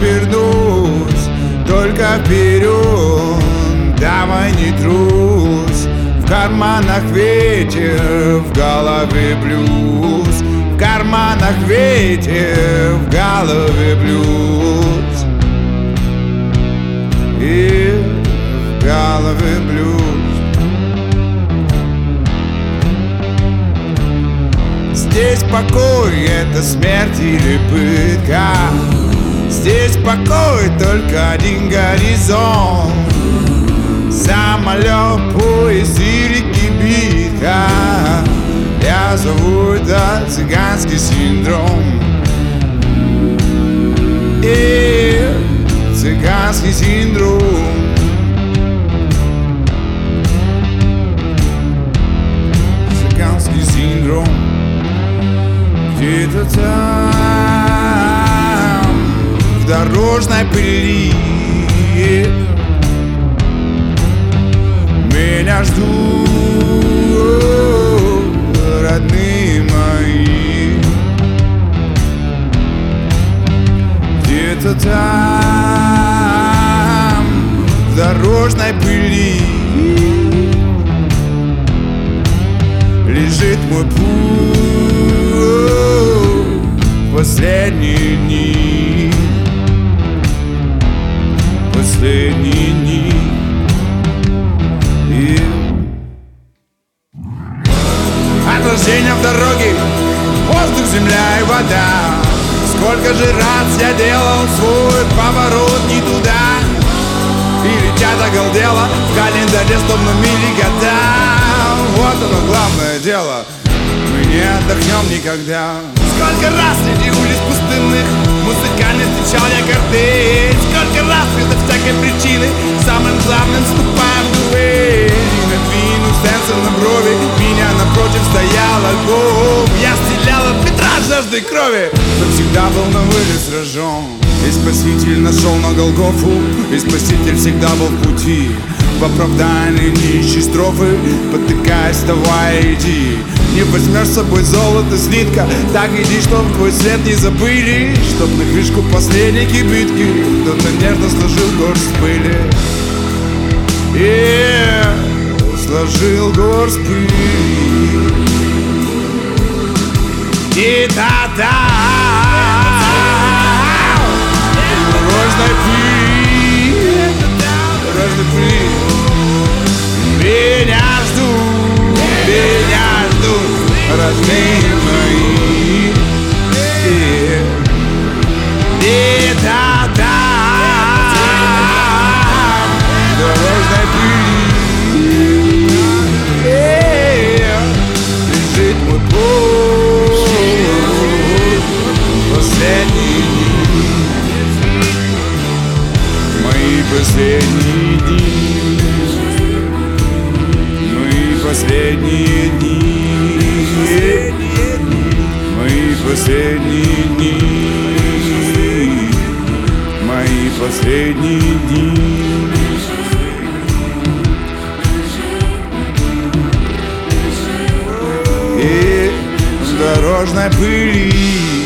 обернусь, только вперед, давай не трусь. В карманах ветер, в голове блюз. В карманах ветер, в голове блюз. И в голове блюз. Здесь покой, это смерть или пытка. Здесь покой, только один горизонт. Самолет, поезд или кибитка. Я зову это цыганский синдром. Цыганский синдром. Цыганский синдром. Где-то там, в дорожной пыли, меня ждут родные мои. Где-то там, в дорожной пыли, лежит мой путь, последние дни, последние дни. Отражение в дороге, воздух, земля и вода. Сколько же раз я делал свой поворот не туда, и летят оголдело в календаре словно мили года. Вот оно главное дело, мы не отдохнем никогда. Сколько раз среди улиц пустынных музыкально встречал я картель. Сколько раз безо всякой причины самым главным вступаем в дуэль. И надвину сенсор на брови, меня напротив стоял альбом. Я стрелял от Петра жаждой крови, но всегда был на вылет сражен. И Спаситель нашел на Голгофу, и Спаситель всегда был в пути. В оправдании нищей строфы, потыкаясь, давай иди. Не возьмешь с собой золото, слитка, так иди, чтоб твой след не забыли. Чтоб на крышку последней кибитки кто-то нежно сложил горсть пыли. Сложил горсть пыли. И та-та дорожной пыли, дорожной пыли. Меня ждут родные мои. Где-то там, дорожной пыли, лежит мой путь, последние дни, мои последние дни. Последние дни, мои последние дни, мои последние дни. И в дорожной пыли